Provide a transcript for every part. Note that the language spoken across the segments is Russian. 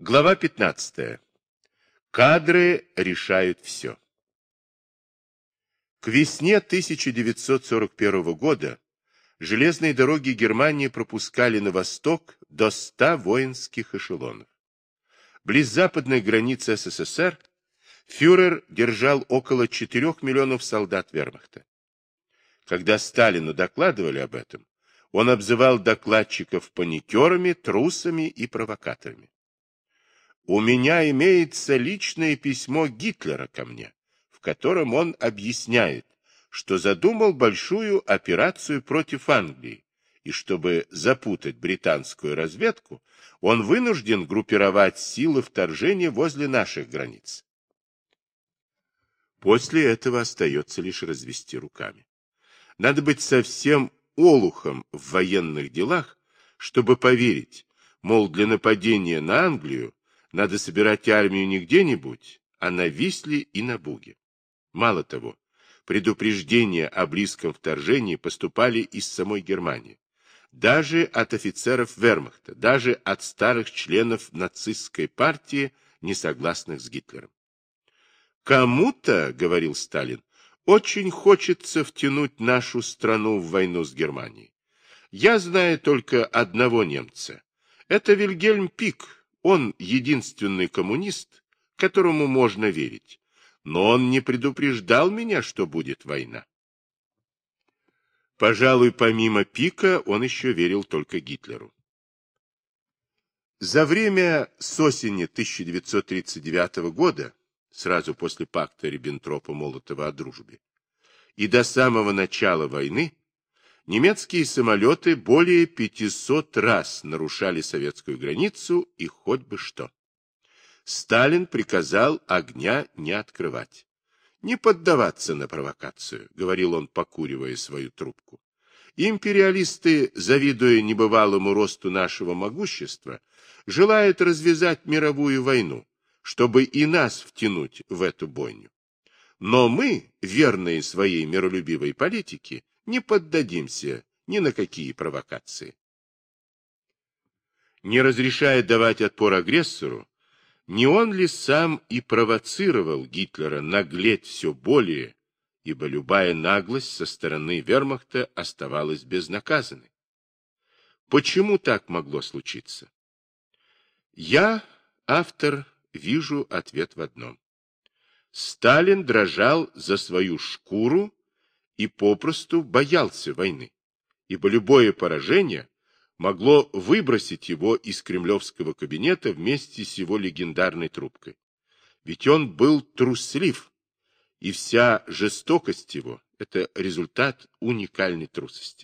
Глава 15. Кадры решают все. К весне 1941 года железные дороги Германии пропускали на восток до 100 воинских эшелонов. Близ западной границы СССР фюрер держал около 4 миллионов солдат вермахта. Когда Сталину докладывали об этом, он обзывал докладчиков паникерами, трусами и провокаторами. У меня имеется личное письмо Гитлера ко мне, в котором он объясняет, что задумал большую операцию против Англии, и чтобы запутать британскую разведку, он вынужден группировать силы вторжения возле наших границ. После этого остается лишь развести руками. Надо быть совсем олухом в военных делах, чтобы поверить, мол, для нападения на Англию надо собирать армию не где-нибудь, а на Висле и на Буге. Мало того, предупреждения о близком вторжении поступали из самой Германии. Даже от офицеров вермахта, даже от старых членов нацистской партии, не согласных с Гитлером. «Кому-то, — говорил Сталин, — очень хочется втянуть нашу страну в войну с Германией. Я знаю только одного немца. Это Вильгельм Пик. Он единственный коммунист, которому можно верить. Но он не предупреждал меня, что будет война». Пожалуй, помимо Пика, он еще верил только Гитлеру. За время с осени 1939 года, сразу после пакта Риббентропа-Молотова о дружбе, и до самого начала войны, немецкие самолеты более 500 раз нарушали советскую границу и хоть бы что. Сталин приказал огня не открывать. «Не поддаваться на провокацию», — говорил он, покуривая свою трубку. «Империалисты, завидуя небывалому росту нашего могущества, желают развязать мировую войну, чтобы и нас втянуть в эту бойню. Но мы, верные своей миролюбивой политике, не поддадимся ни на какие провокации». Не разрешая давать отпор агрессору, не он ли сам и провоцировал Гитлера наглеть все более, ибо любая наглость со стороны вермахта оставалась безнаказанной? Почему так могло случиться? Я, автор, вижу ответ в одном. Сталин дрожал за свою шкуру и попросту боялся войны, ибо любое поражение могло выбросить его из кремлевского кабинета вместе с его легендарной трубкой. Ведь он был труслив, и вся жестокость его – это результат уникальной трусости.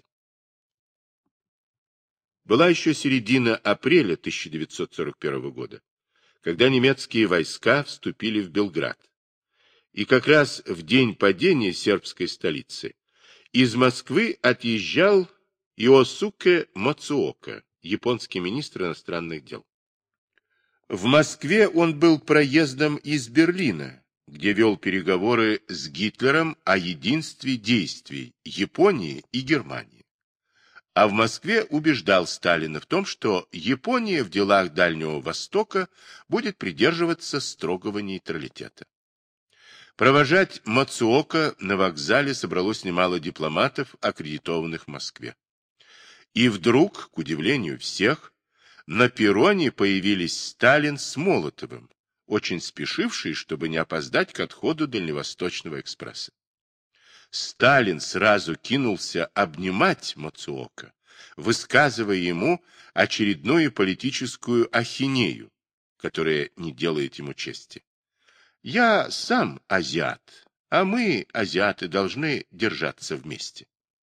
Была еще середина апреля 1941 года, когда немецкие войска вступили в Белград. И как раз в день падения сербской столицы из Москвы отъезжал Иосуке Мацуока, японский министр иностранных дел. В Москве он был проездом из Берлина, где вел переговоры с Гитлером о единстве действий Японии и Германии. А в Москве убеждал Сталина в том, что Япония в делах Дальнего Востока будет придерживаться строгого нейтралитета. Провожать Мацуока на вокзале собралось немало дипломатов, аккредитованных в Москве. И вдруг, к удивлению всех, на перроне появились Сталин с Молотовым, очень спешившие, чтобы не опоздать к отходу Дальневосточного экспресса. Сталин сразу кинулся обнимать Мацуока, высказывая ему очередную политическую ахинею, которая не делает ему чести. «Я сам азиат, а мы, азиаты, должны держаться вместе».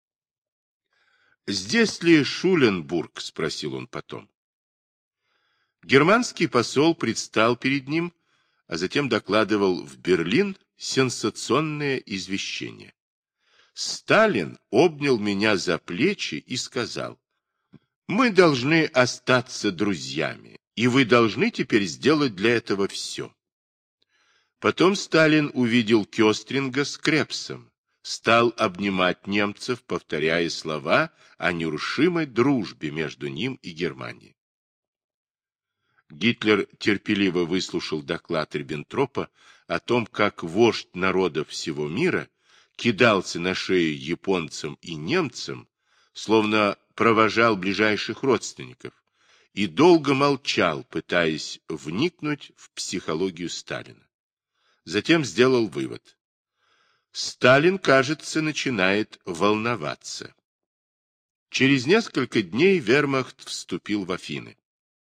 «Здесь ли Шуленбург?» — спросил он потом. Германский посол предстал перед ним, а затем докладывал в Берлин сенсационное извещение. Сталин обнял меня за плечи и сказал: «Мы должны остаться друзьями, и вы должны теперь сделать для этого все». Потом Сталин увидел Кёстринга с Крепсом, стал обнимать немцев, повторяя слова о нерушимой дружбе между ним и Германией. Гитлер терпеливо выслушал доклад Риббентропа о том, как вождь народов всего мира кидался на шею японцам и немцам, словно провожал ближайших родственников, и долго молчал, пытаясь вникнуть в психологию Сталина. Затем сделал вывод. Сталин, кажется, начинает волноваться. Через несколько дней вермахт вступил в Афины.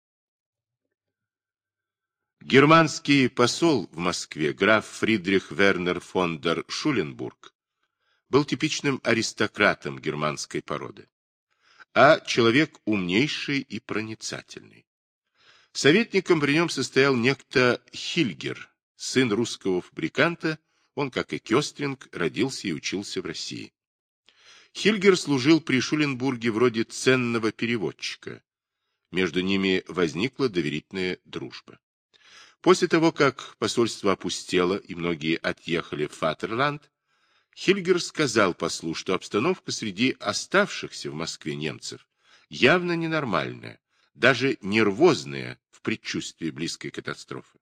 Германский посол в Москве, граф Фридрих Вернер фон дер Шуленбург, был типичным аристократом германской породы, а человек умнейший и проницательный. Советником при нем состоял некто Хильгер, сын русского фабриканта, он, как и Кёстринг, родился и учился в России. Хильгер служил при Шуленбурге вроде ценного переводчика. Между ними возникла доверительная дружба. После того, как посольство опустело и многие отъехали в Фатерланд, Хильгер сказал послу, что обстановка среди оставшихся в Москве немцев явно ненормальная, даже нервозная в предчувствии близкой катастрофы.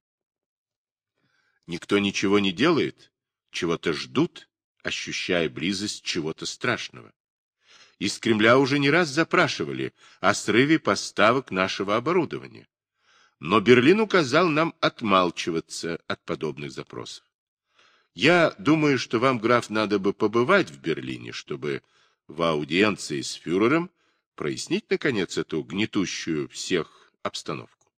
Никто ничего не делает, чего-то ждут, ощущая близость чего-то страшного. Из Кремля уже не раз запрашивали о срыве поставок нашего оборудования. Но Берлин указал нам отмалчиваться от подобных запросов. Я думаю, что вам, граф, надо бы побывать в Берлине, чтобы в аудиенции с фюрером прояснить, наконец, эту гнетущую всех обстановку.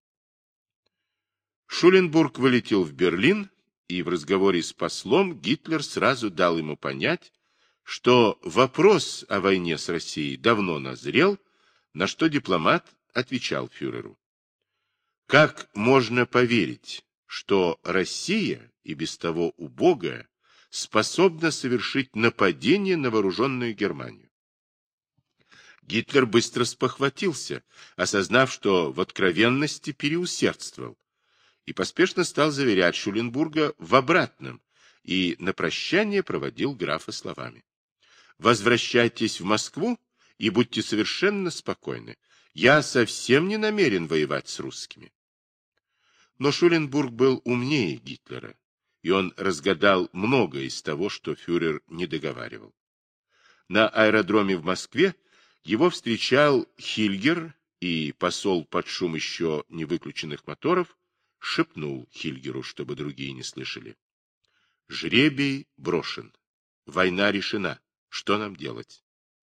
Шуленбург вылетел в Берлин, и в разговоре с послом Гитлер сразу дал ему понять, что вопрос о войне с Россией давно назрел, на что дипломат отвечал фюреру. Как можно поверить, что Россия, и без того убогая, способна совершить нападение на вооруженную Германию? Гитлер быстро спохватился, осознав, что в откровенности переусердствовал, и поспешно стал заверять Шуленбурга в обратном, и на прощание проводил графа словами. «Возвращайтесь в Москву и будьте совершенно спокойны. Я совсем не намерен воевать с русскими». Но Шуленбург был умнее Гитлера, и он разгадал многое из того, что фюрер не договаривал. На аэродроме в Москве его встречал Хильгер, и посол под шум еще не выключенных моторов шепнул Хильгеру, чтобы другие не слышали. «Жребий брошен. Война решена. Что нам делать?»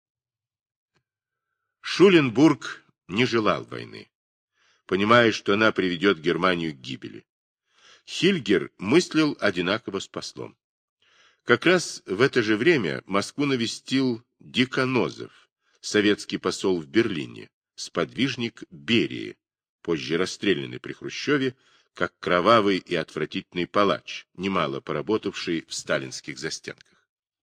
Шуленбург не желал войны, понимая, что она приведет Германию к гибели. Хильгер мыслил одинаково с послом. Как раз в это же время Москву навестил Деканозов, советский посол в Берлине, сподвижник Берии, позже расстрелянный при Хрущеве, как кровавый и отвратительный палач, немало поработавший в сталинских застенках.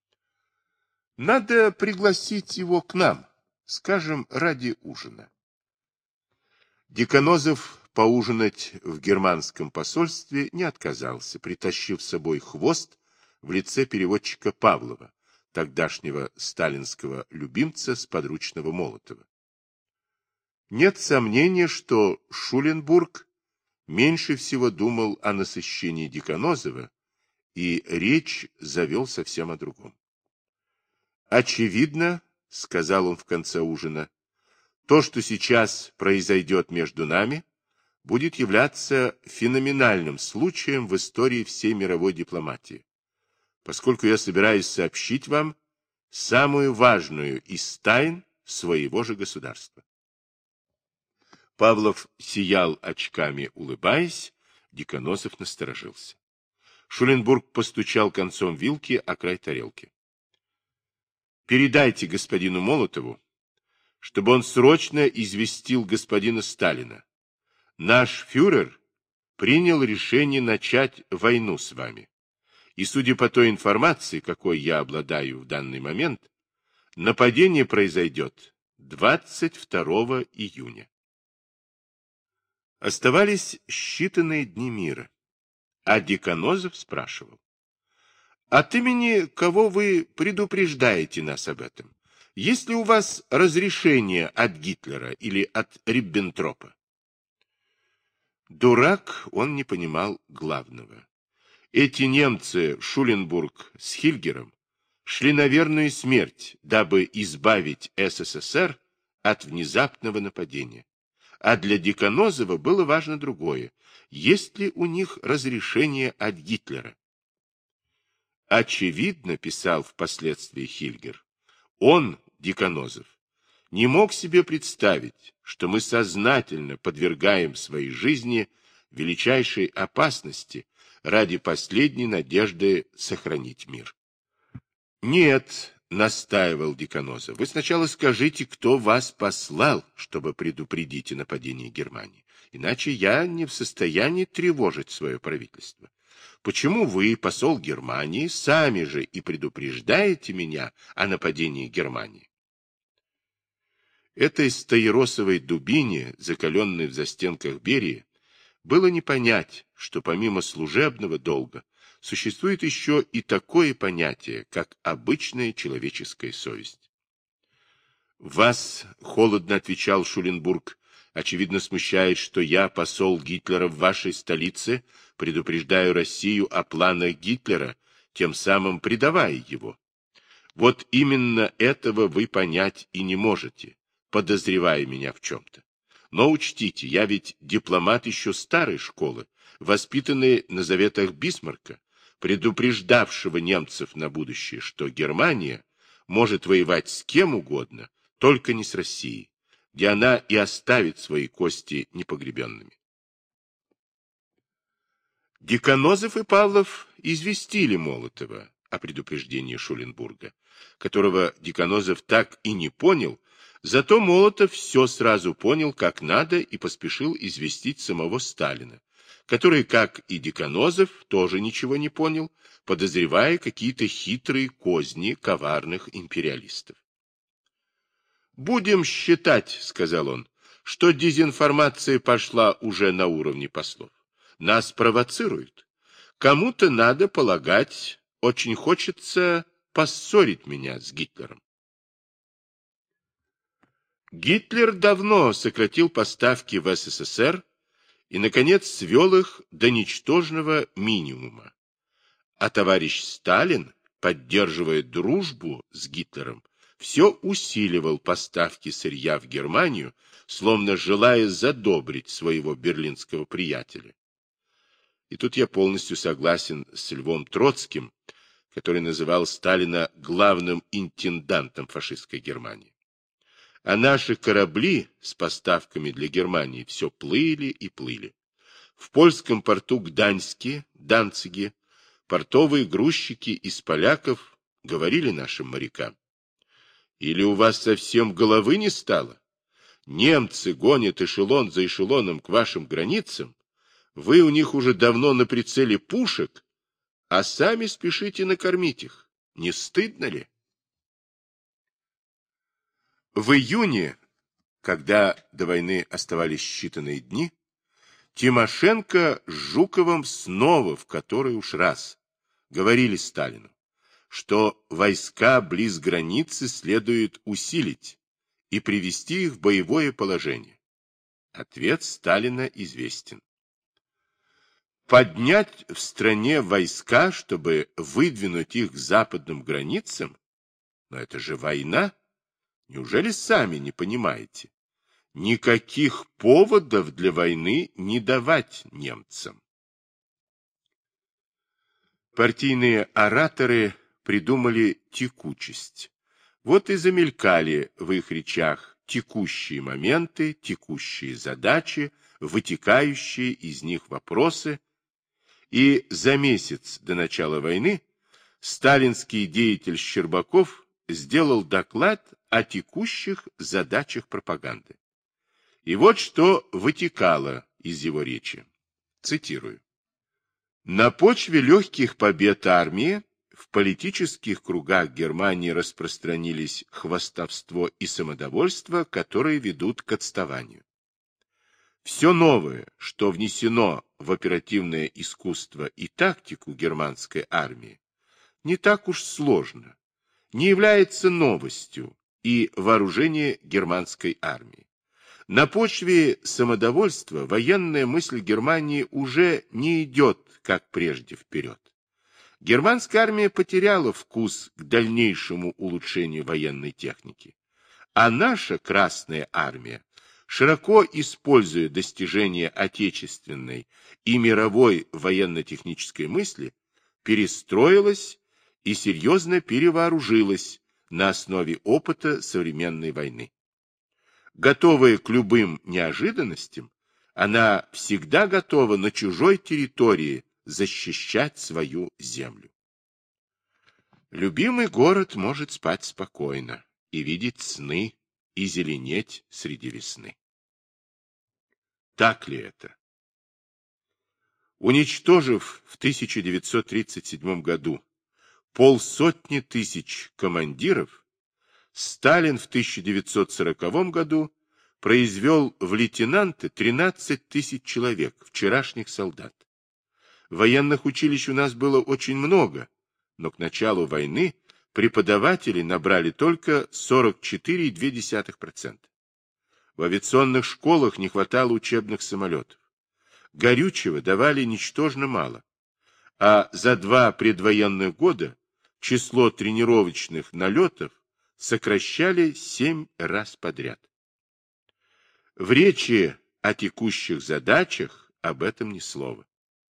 Надо пригласить его к нам, скажем, ради ужина. Деканозов поужинать в германском посольстве не отказался, притащив с собой хвост в лице переводчика Павлова, тогдашнего сталинского любимца с подручного Молотова. Нет сомнения, что Шуленбург меньше всего думал о насыщении Деканозова, и речь завел совсем о другом. «Очевидно, — сказал он в конце ужина, — то, что сейчас произойдет между нами, будет являться феноменальным случаем в истории всей мировой дипломатии, поскольку я собираюсь сообщить вам самую важную из тайн своего же государства». Павлов сиял очками, улыбаясь, Деканозов насторожился. Шуленбург постучал концом вилки о край тарелки. «Передайте господину Молотову, чтобы он срочно известил господина Сталина. Наш фюрер принял решение начать войну с вами. И, судя по той информации, какой я обладаю в данный момент, нападение произойдет 22 июня. Оставались считанные дни мира, а Деканозов спрашивал: «От имени кого вы предупреждаете нас об этом? Есть ли у вас разрешение от Гитлера или от Риббентропа?» Дурак, он не понимал главного. Эти немцы Шуленбург с Хильгером шли на верную смерть, дабы избавить СССР от внезапного нападения. А для Деканозова было важно другое. Есть ли у них разрешение от Гитлера? Очевидно, писал впоследствии Хильгер, он, Деканозов, не мог себе представить, что мы сознательно подвергаем своей жизни величайшей опасности ради последней надежды сохранить мир. Нет, настаивал Деканозов, вы сначала скажите, кто вас послал, чтобы предупредить о нападении Германии. Иначе я не в состоянии тревожить свое правительство. Почему вы, посол Германии, сами же и предупреждаете меня о нападении Германии? Этой стаиросовой дубине, закаленной в застенках Берии, было не понять, что помимо служебного долга существует еще и такое понятие, как обычная человеческая совесть. «Вас, — холодно отвечал Шуленбург, — очевидно смущает, что я, посол Гитлера в вашей столице, предупреждаю Россию о планах Гитлера, тем самым предавая его. Вот именно этого вы понять и не можете, подозревая меня в чем-то. Но учтите, я ведь дипломат еще старой школы, воспитанный на заветах Бисмарка, предупреждавшего немцев на будущее, что Германия может воевать с кем угодно, только не с Россией, где она и оставит свои кости непогребенными. Деканозов и Павлов известили Молотова о предупреждении Шуленбурга, которого Деканозов так и не понял, зато Молотов все сразу понял как надо и поспешил известить самого Сталина, который, как и Деканозов, тоже ничего не понял, подозревая какие-то хитрые козни коварных империалистов. «Будем считать, — сказал он, — что дезинформация пошла уже на уровне послов. Нас провоцируют. Кому-то, надо полагать, очень хочется поссорить меня с Гитлером». Гитлер давно сократил поставки в СССР и, наконец, свел их до ничтожного минимума. А товарищ Сталин, поддерживая дружбу с Гитлером, все усиливал поставки сырья в Германию, словно желая задобрить своего берлинского приятеля. И тут я полностью согласен с Львом Троцким, который называл Сталина главным интендантом фашистской Германии. А наши корабли с поставками для Германии все плыли и плыли. В польском порту Гданьске, Данциге, портовые грузчики из поляков говорили нашим морякам: «Или у вас совсем головы не стало? Немцы гонят эшелон за эшелоном к вашим границам, вы у них уже давно на прицеле пушек, а сами спешите накормить их. Не стыдно ли?» В июне, когда до войны оставались считанные дни, Тимошенко с Жуковым снова, в который уж раз, говорили Сталину, что войска близ границы следует усилить и привести их в боевое положение. Ответ Сталина известен. Поднять в стране войска, чтобы выдвинуть их к западным границам? Но это же война. Неужели сами не понимаете? Никаких поводов для войны не давать немцам. Партийные ораторы придумали текучесть. Вот и замелькали в их речах текущие моменты, текущие задачи, вытекающие из них вопросы. И за месяц до начала войны сталинский деятель Щербаков сделал доклад о текущих задачах пропаганды. И вот что вытекало из его речи. Цитирую. На почве легких побед армии в политических кругах Германии распространились хвастовство и самодовольство, которые ведут к отставанию. Все новое, что внесено в оперативное искусство и тактику германской армии, не так уж сложно, не является новостью и вооружение германской армии. На почве самодовольства военная мысль Германии уже не идет, как прежде, вперед. Германская армия потеряла вкус к дальнейшему улучшению военной техники, а наша Красная армия, широко используя достижения отечественной и мировой военно-технической мысли, перестроилась и серьезно перевооружилась на основе опыта современной войны. Готовая к любым неожиданностям, она всегда готова на чужой территории защищать свою землю. Любимый город может спать спокойно и видеть сны, и зеленеть среди весны. Так ли это? Уничтожив в 1937 году 500 тысяч командиров, Сталин в 1940 году произвел в лейтенанты 13 тысяч человек, вчерашних солдат. Военных училищ у нас было очень много, но к началу войны преподавателей набрали только 44,2%. В авиационных школах не хватало учебных самолетов. Горючего давали ничтожно мало, а за 2 предвоенных года число тренировочных налетов сокращали 7 раз подряд. В речи о текущих задачах об этом ни слова.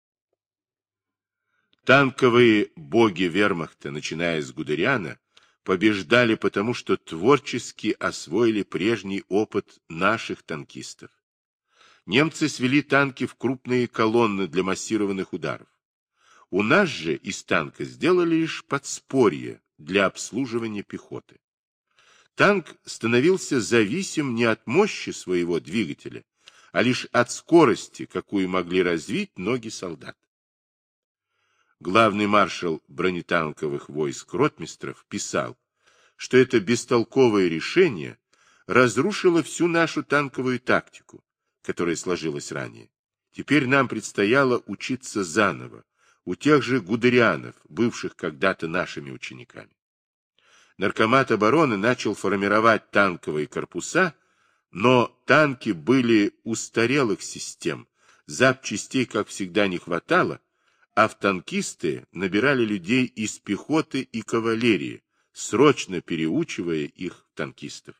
Танковые боги вермахта, начиная с Гудериана, побеждали потому, что творчески освоили прежний опыт наших танкистов. Немцы свели танки в крупные колонны для массированных ударов. У нас же из танка сделали лишь подспорье для обслуживания пехоты. Танк становился зависим не от мощи своего двигателя, а лишь от скорости, какую могли развить ноги солдат. Главный маршал бронетанковых войск ротмистров писал, что это бестолковое решение разрушило всю нашу танковую тактику, которая сложилась ранее. Теперь нам предстояло учиться заново, у тех же гудерианов, бывших когда-то нашими учениками. Наркомат обороны начал формировать танковые корпуса, но танки были устарелых систем, запчастей, как всегда, не хватало, а в танкисты набирали людей из пехоты и кавалерии, срочно переучивая их в танкистов.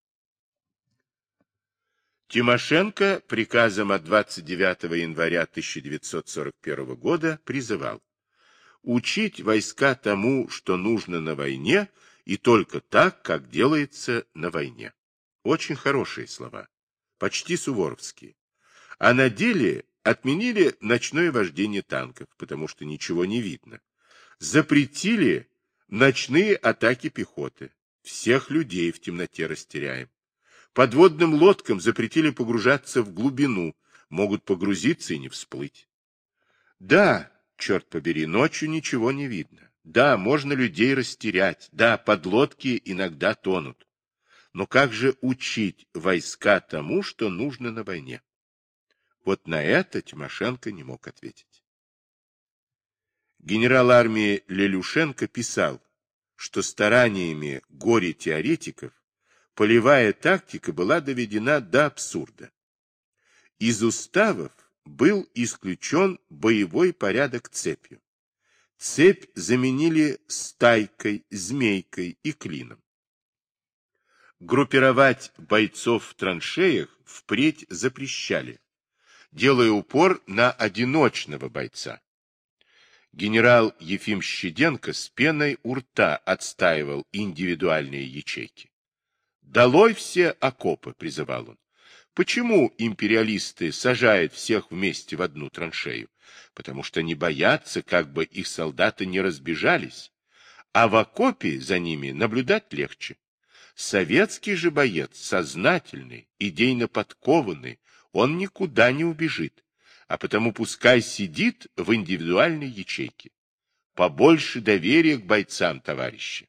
Тимошенко приказом от 29 января 1941 года призывал учить войска тому, что нужно на войне, и только так, как делается на войне. Очень хорошие слова, почти суворовские. А на деле отменили ночное вождение танков, потому что ничего не видно. Запретили ночные атаки пехоты. Всех людей в темноте растеряем. Подводным лодкам запретили погружаться в глубину, могут погрузиться и не всплыть. Да, черт побери, ночью ничего не видно. Да, можно людей растерять. Да, подлодки иногда тонут. Но как же учить войска тому, что нужно на войне? Вот на это Тимошенко не мог ответить. Генерал армии Лелюшенко писал, что стараниями горе-теоретиков полевая тактика была доведена до абсурда. Из уставов был исключен боевой порядок цепью. Цепь заменили стайкой, змейкой и клином. Группировать бойцов в траншеях впредь запрещали, делая упор на одиночного бойца. Генерал Ефим Щеденко с пеной у рта отстаивал индивидуальные ячейки. «Долой все окопы», — призывал он. Почему империалисты сажают всех вместе в одну траншею? Потому что не боятся, как бы их солдаты не разбежались, а в окопе за ними наблюдать легче. Советский же боец, сознательный, идейно подкованный, он никуда не убежит, а потому пускай сидит в индивидуальной ячейке. Побольше доверия к бойцам, товарищи.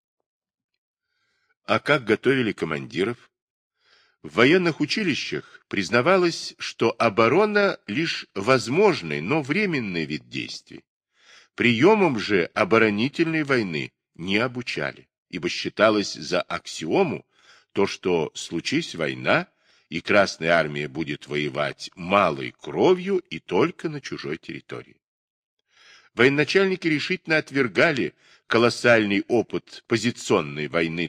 А как готовили командиров? В военных училищах признавалось, что оборона лишь возможный, но временный вид действий. Приемам же оборонительной войны не обучали, ибо считалось за аксиому то, что, случись война, и Красная Армия будет воевать малой кровью и только на чужой территории. Военачальники решительно отвергали колоссальный опыт позиционной войны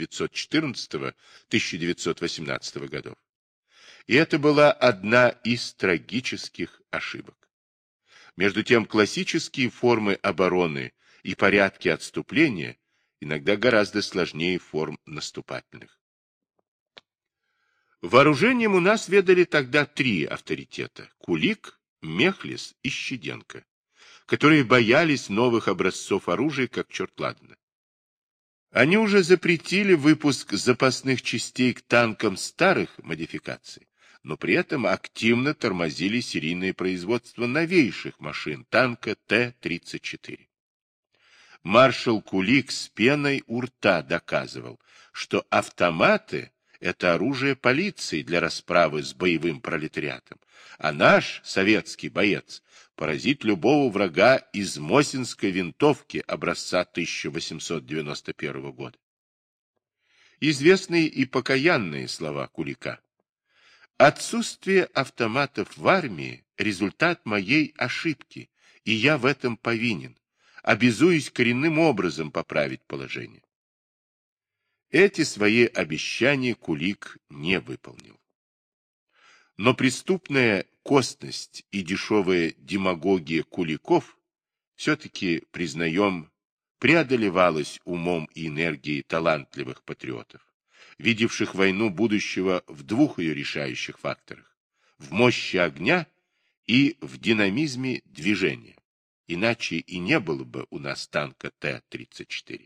1914-1918 годов. И это была одна из трагических ошибок. Между тем, классические формы обороны и порядки отступления иногда гораздо сложнее форм наступательных. Вооружением у нас ведали тогда три авторитета – Кулик, Мехлис и Щеденко, которые боялись новых образцов оружия, как черт ладана. Они уже запретили выпуск запасных частей к танкам старых модификаций, но при этом активно тормозили серийное производство новейших машин танка Т-34. Маршал Кулик с пеной у рта доказывал, что автоматы – это оружие полиции для расправы с боевым пролетариатом, а наш советский боец поразит любого врага из Мосинской винтовки образца 1891 года. Известные и покаянные слова Кулика. Отсутствие автоматов в армии – результат моей ошибки, и я в этом повинен. Обязуюсь коренным образом поправить положение. Эти свои обещания Кулик не выполнил. Но преступная косность и дешевая демагогия куликов все-таки, признаем, преодолевалась умом и энергией талантливых патриотов, видевших войну будущего в двух ее решающих факторах – в мощи огня и в динамизме движения. Иначе и не было бы у нас танка Т-34.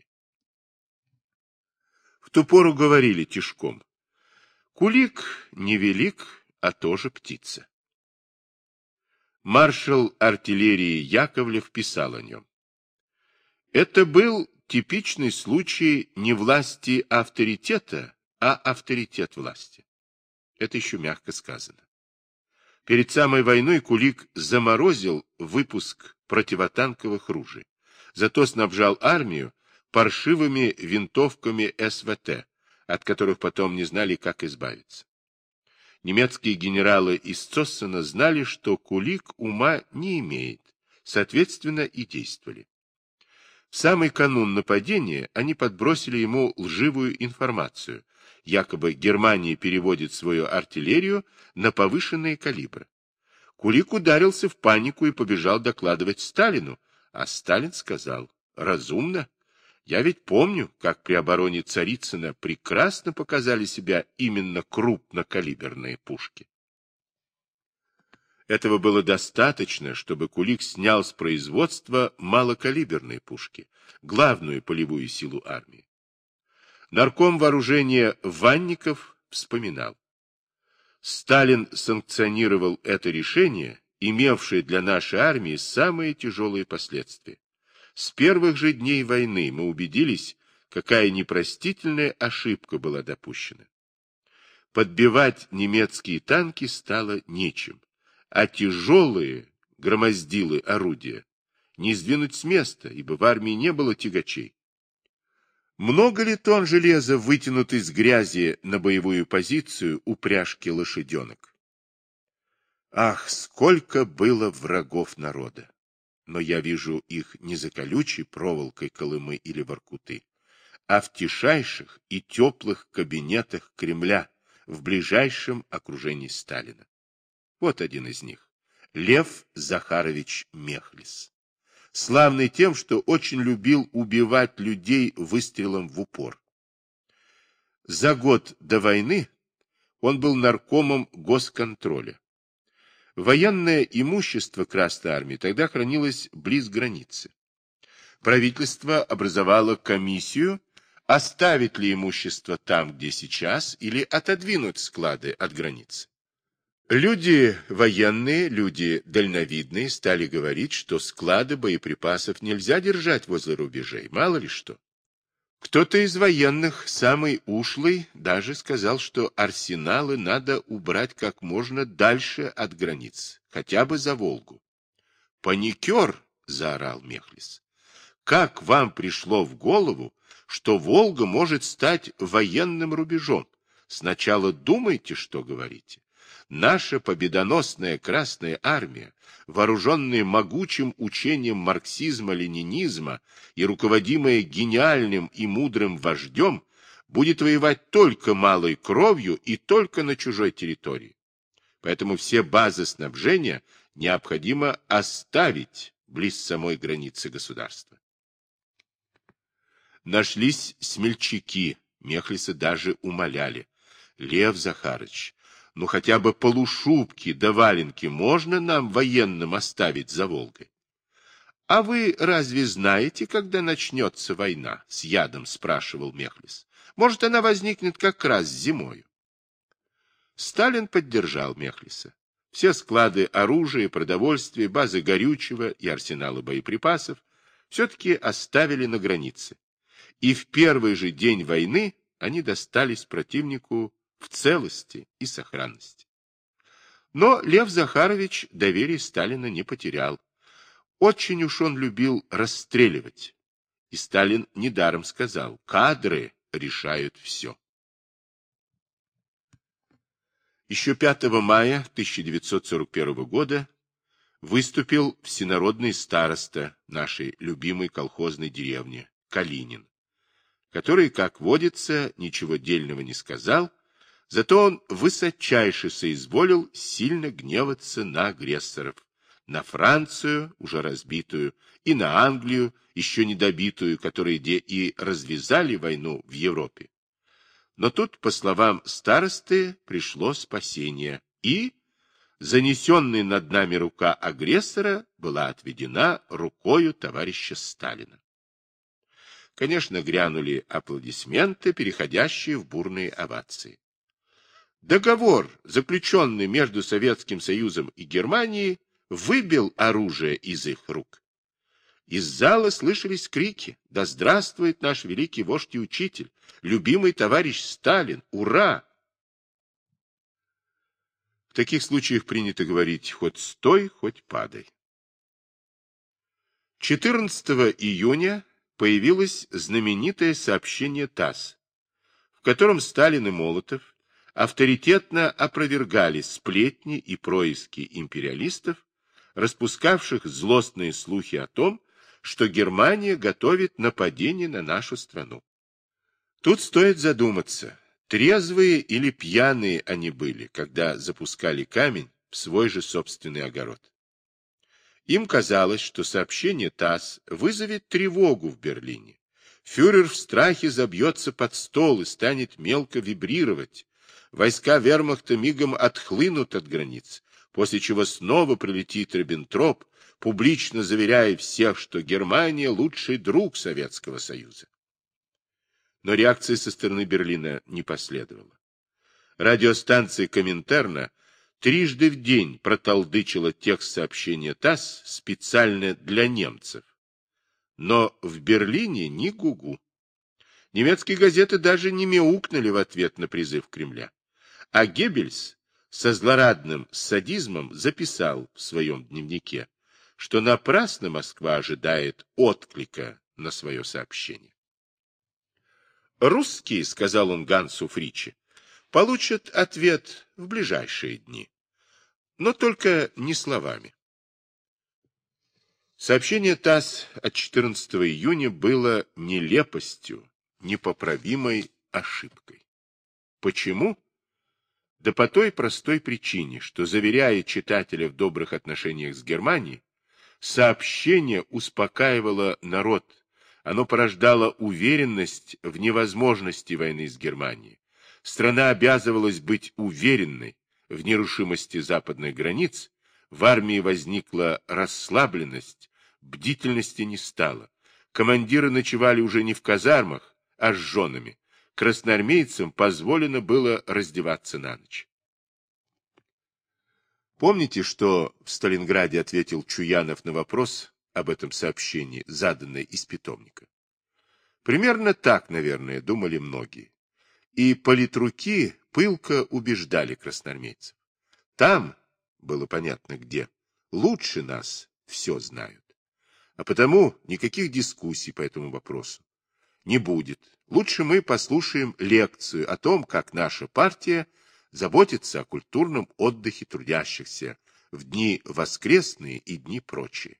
В ту пору говорили тишком: Кулик невелик, а тоже птица. Маршал артиллерии Яковлев писал о нем: это был типичный случай не власти авторитета, а авторитет власти. Это еще мягко сказано. Перед самой войной Кулик заморозил выпуск противотанковых ружей, зато снабжал армию паршивыми винтовками СВТ, от которых потом не знали, как избавиться. Немецкие генералы из Цоссена знали, что Кулик ума не имеет, соответственно, и действовали. В самый канун нападения они подбросили ему лживую информацию, якобы Германия переводит свою артиллерию на повышенные калибры. Кулик ударился в панику и побежал докладывать Сталину, а Сталин сказал: разумно. Я ведь помню, как при обороне Царицына прекрасно показали себя именно крупнокалиберные пушки. Этого было достаточно, чтобы Кулик снял с производства малокалиберные пушки, главную полевую силу армии. Нарком вооружения Ванников вспоминал: Сталин санкционировал это решение, имевшее для нашей армии самые тяжелые последствия. С первых же дней войны мы убедились, какая непростительная ошибка была допущена. Подбивать немецкие танки стало нечем, а тяжелые громоздилы орудия не сдвинуть с места, ибо в армии не было тягачей. Много ли тонн железа вытянут из грязи на боевую позицию упряжки лошаденок? Ах, сколько было врагов народа! Но я вижу их не за колючей проволокой Колымы или Воркуты, а в тишайших и теплых кабинетах Кремля, в ближайшем окружении Сталина. Вот один из них – Лев Захарович Мехлис. Славный тем, что очень любил убивать людей выстрелом в упор. За год до войны он был наркомом госконтроля. Военное имущество Красной Армии тогда хранилось близ границы. Правительство образовало комиссию, оставить ли имущество там, где сейчас, или отодвинуть склады от границы. Люди военные, люди дальновидные стали говорить, что склады боеприпасов нельзя держать возле рубежей, мало ли что. Кто-то из военных, самый ушлый, даже сказал, что арсеналы надо убрать как можно дальше от границ, хотя бы за Волгу. «Паникер!» — заорал Мехлис. «Как вам пришло в голову, что Волга может стать военным рубежом? Сначала думайте, что говорите. Наша победоносная Красная Армия, вооруженная могучим учением марксизма-ленинизма и руководимая гениальным и мудрым вождем, будет воевать только малой кровью и только на чужой территории. Поэтому все базы снабжения необходимо оставить близ самой границы государства. Нашлись смельчаки, Мехлиса даже умоляли. Лев Захарыч, ну хотя бы полушубки да валенки можно нам военным оставить за Волгой? — А вы разве знаете, когда начнется война? — с ядом спрашивал Мехлис. — Может, она возникнет как раз зимою. Сталин поддержал Мехлиса. Все склады оружия, продовольствия, базы горючего и арсеналы боеприпасов все-таки оставили на границе. И в первый же день войны они достались противнику в целости и сохранности. Но Лев Захарович доверия Сталина не потерял. Очень уж он любил расстреливать. И Сталин недаром сказал: кадры решают все. Еще 5 мая 1941 года выступил всенародный староста нашей любимой колхозной деревни Калинин, который, как водится, ничего дельного не сказал, зато он высочайше соизволил сильно гневаться на агрессоров, на Францию, уже разбитую, и на Англию, еще недобитую, которые и развязали войну в Европе. Но тут, по словам старосты, пришло спасение, и занесенная над нами рука агрессора была отведена рукою товарища Сталина. Конечно, грянули аплодисменты, переходящие в бурные овации. Договор, заключенный между Советским Союзом и Германией, выбил оружие из их рук. Из зала слышались крики: «Да здравствует наш великий вождь и учитель, любимый товарищ Сталин! Ура!» В таких случаях принято говорить: хоть стой, хоть падай. 14 июня появилось знаменитое сообщение ТАСС, в котором Сталин и Молотов авторитетно опровергали сплетни и происки империалистов, распускавших злостные слухи о том, что Германия готовит нападение на нашу страну. Тут стоит задуматься, трезвые или пьяные они были, когда запускали камень в свой же собственный огород. Им казалось, что сообщение ТАСС вызовет тревогу в Берлине. Фюрер в страхе забьется под стол и станет мелко вибрировать. Войска вермахта мигом отхлынут от границ, после чего снова прилетит Риббентроп, публично заверяя всех, что Германия — лучший друг Советского Союза. Но реакции со стороны Берлина не последовало. Радиостанция Коминтерна трижды в день проталдычила текст сообщения ТАСС специально для немцев. Но в Берлине ни гугу. Немецкие газеты даже не мяукнули в ответ на призыв Кремля. А Геббельс со злорадным садизмом записал в своем дневнике, что напрасно Москва ожидает отклика на свое сообщение. «Русские, — сказал он Гансу Фриче, — получат ответ в ближайшие дни, но только не словами». Сообщение ТАСС от 14 июня было нелепостью, непоправимой ошибкой. Почему? Да по той простой причине, что, заверяя читателя в добрых отношениях с Германией, сообщение успокаивало народ, оно порождало уверенность в невозможности войны с Германией. Страна обязывалась быть уверенной в нерушимости западных границ, в армии возникла расслабленность, бдительности не стало. Командиры ночевали уже не в казармах, а с женами. Красноармейцам позволено было раздеваться на ночь. Помните, что в Сталинграде ответил Чуянов на вопрос об этом сообщении, заданное из питомника? Примерно так, наверное, думали многие. И политруки пылко убеждали красноармейцев. Там, было понятно где, лучше нас все знают. А потому никаких дискуссий по этому вопросу. Не будет. Лучше мы послушаем лекцию о том, как наша партия заботится о культурном отдыхе трудящихся в дни воскресные и дни прочие.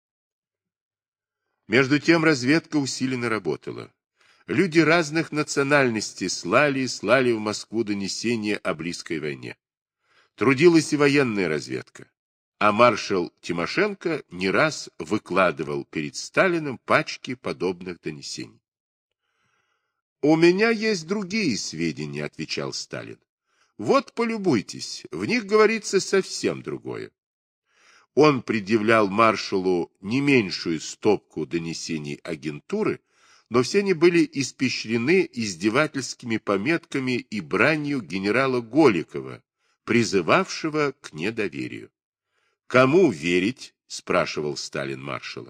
Между тем разведка усиленно работала. Люди разных национальностей слали и слали в Москву донесения о близкой войне. Трудилась и военная разведка, а маршал Тимошенко не раз выкладывал перед Сталиным пачки подобных донесений. «У меня есть другие сведения», — отвечал Сталин. «Вот полюбуйтесь, в них говорится совсем другое». Он предъявлял маршалу не меньшую стопку донесений агентуры, но все они были испещрены издевательскими пометками и бранью генерала Голикова, призывавшего к недоверию. «Кому верить?» — спрашивал Сталин маршала.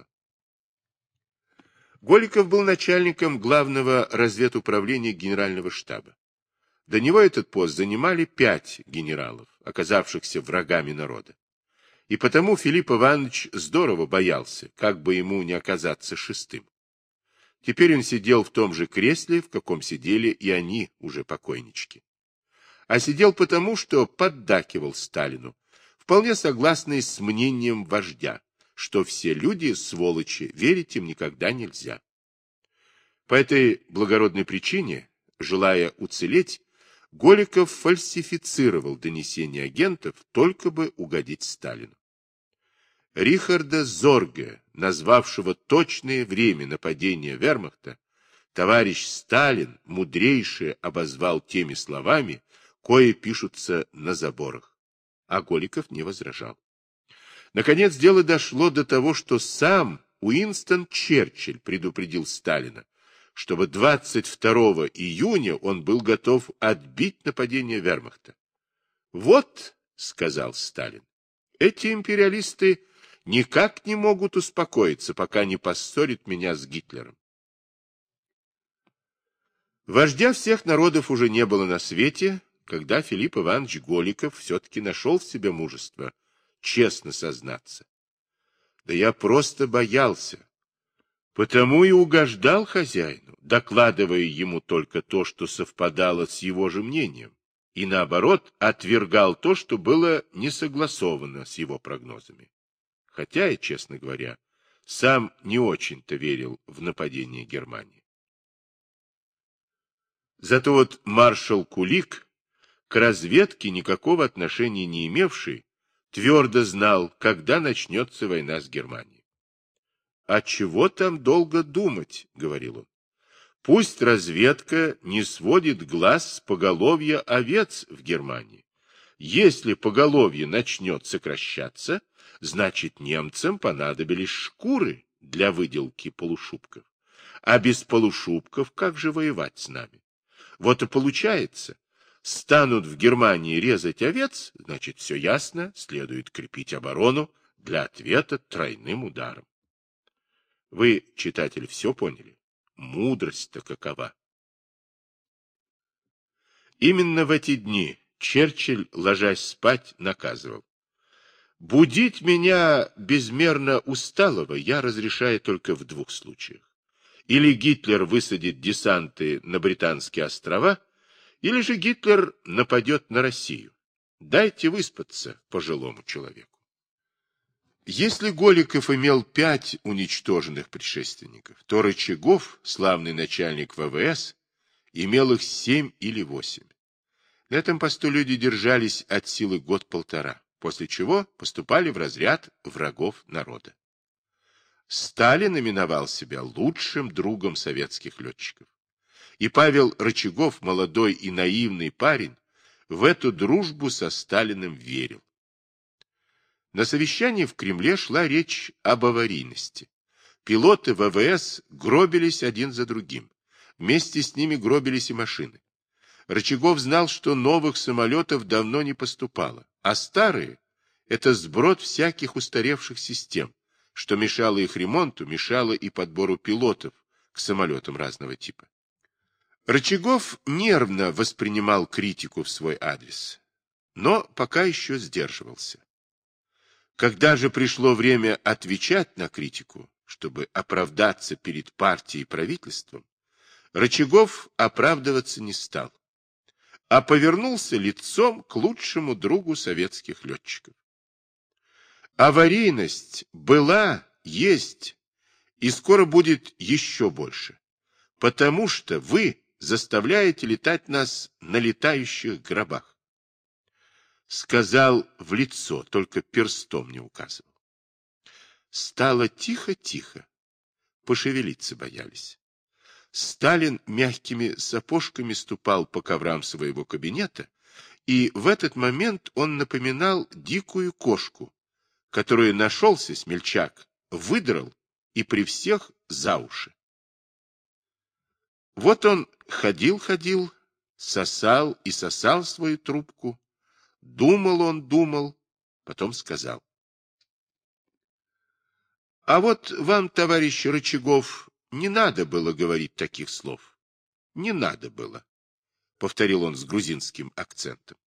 Голиков был начальником главного разведуправления Генерального штаба. До него этот пост занимали 5 генералов, оказавшихся врагами народа. И потому Филипп Иванович здорово боялся, как бы ему не оказаться шестым. Теперь он сидел в том же кресле, в каком сидели и они, уже покойнички. А сидел потому, что поддакивал Сталину, вполне согласный с мнением вождя, что все люди сволочи, верить им никогда нельзя. По этой благородной причине, желая уцелеть, Голиков фальсифицировал донесения агентов, только бы угодить Сталину. Рихарда Зорге, назвавшего точное время нападения вермахта, товарищ Сталин мудрейшее обозвал теми словами, кое пишутся на заборах, а Голиков не возражал. Наконец дело дошло до того, что сам Уинстон Черчилль предупредил Сталина, чтобы 22 июня он был готов отбить нападение вермахта. «Вот», — сказал Сталин, — «эти империалисты никак не могут успокоиться, пока не поссорят меня с Гитлером». Вождя всех народов уже не было на свете, когда Филипп Иванович Голиков все-таки нашел в себе мужество честно сознаться. «Да я просто боялся. Потому и угождал хозяину, докладывая ему только то, что совпадало с его же мнением, и, наоборот, отвергал то, что было не согласовано с его прогнозами. Хотя и, честно говоря, сам не очень-то верил в нападение Германии». Зато вот маршал Кулик, к разведке никакого отношения не имевший, твердо знал, когда начнется война с Германией. «А чего там долго думать?» — говорил он. «Пусть разведка не сводит глаз с поголовья овец в Германии. Если поголовье начнет сокращаться, значит, немцам понадобились шкуры для выделки полушубков. А без полушубков как же воевать с нами? Вот и получается, станут в Германии резать овец, значит, все ясно, следует крепить оборону для ответа тройным ударом». Вы, читатель, все поняли? Мудрость-то какова? Именно в эти дни Черчилль, ложась спать, наказывал: «Будить меня безмерно усталого я разрешаю только в 2 случаях. Или Гитлер высадит десанты на Британские острова, или же Гитлер нападет на Россию. Дайте выспаться пожилому человеку». Если Голиков имел 5 уничтоженных предшественников, то Рычагов, славный начальник ВВС, имел их 7 или 8. На этом посту люди держались от силы год-полтора, после чего поступали в разряд врагов народа. Сталин именовал себя лучшим другом советских летчиков. И Павел Рычагов, молодой и наивный парень, в эту дружбу со Сталиным верил. На совещании в Кремле шла речь об аварийности. Пилоты ВВС гробились один за другим. Вместе с ними гробились и машины. Рычагов знал, что новых самолетов давно не поступало, а старые — это сброд всяких устаревших систем, что мешало их ремонту, мешало и подбору пилотов к самолетам разного типа. Рычагов нервно воспринимал критику в свой адрес, но пока еще сдерживался. Когда же пришло время отвечать на критику, чтобы оправдаться перед партией и правительством, Рычагов оправдываться не стал, а повернулся лицом к лучшему другу советских летчиков. Аварийность была, есть и скоро будет еще больше, потому что вы заставляете летать нас на летающих гробах. Сказал в лицо, только перстом не указывал. Стало тихо-тихо, пошевелиться боялись. Сталин мягкими сапожками ступал по коврам своего кабинета, и в этот момент он напоминал дикую кошку, которую нашелся смельчак, выдрал и при всех за уши. Вот он ходил, сосал и сосал свою трубку, думал, потом сказал. А вот вам, товарищ Рычагов, не надо было говорить таких слов. Не надо было, повторил он с грузинским акцентом.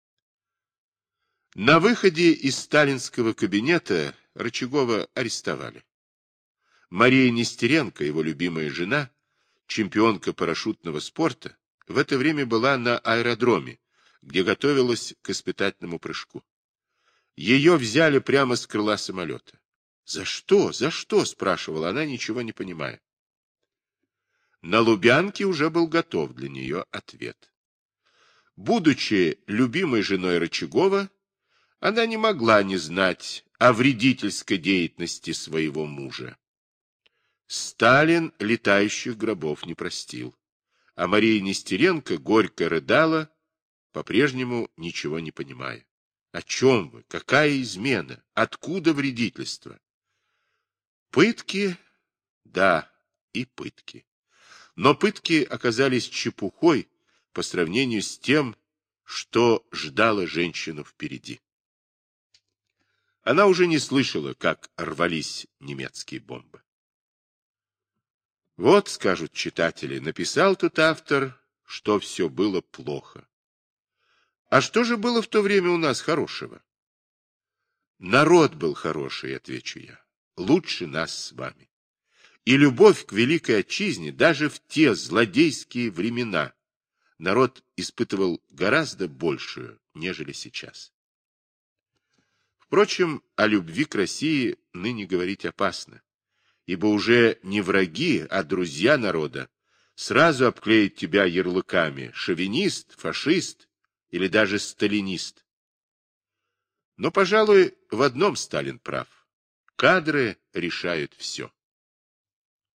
На выходе из сталинского кабинета Рычагова арестовали. Мария Нестеренко, его любимая жена, чемпионка парашютного спорта, в это время была на аэродроме, где готовилась к испытательному прыжку. Ее взяли прямо с крыла самолета. «За что? За что?» — спрашивала она, ничего не понимая. На Лубянке уже был готов для нее ответ. Будучи любимой женой Рычагова, она не могла не знать о вредительской деятельности своего мужа. Сталин летающих гробов не простил, а Мария Нестеренко горько рыдала, по-прежнему ничего не понимая. О чем вы? Какая измена? Откуда вредительство? Пытки? Да, и пытки. Но пытки оказались чепухой по сравнению с тем, что ждало женщину впереди. Она уже не слышала, как рвались немецкие бомбы. Вот, скажут читатели, написал тут автор, что все было плохо. А что же было в то время у нас хорошего? Народ был хороший, отвечу я, лучше нас с вами. И любовь к великой отчизне даже в те злодейские времена народ испытывал гораздо большую, нежели сейчас. Впрочем, о любви к России ныне говорить опасно, ибо уже не враги, а друзья народа сразу обклеят тебя ярлыками шовинист, фашист или даже сталинист. Но, пожалуй, в одном Сталин прав. Кадры решают все.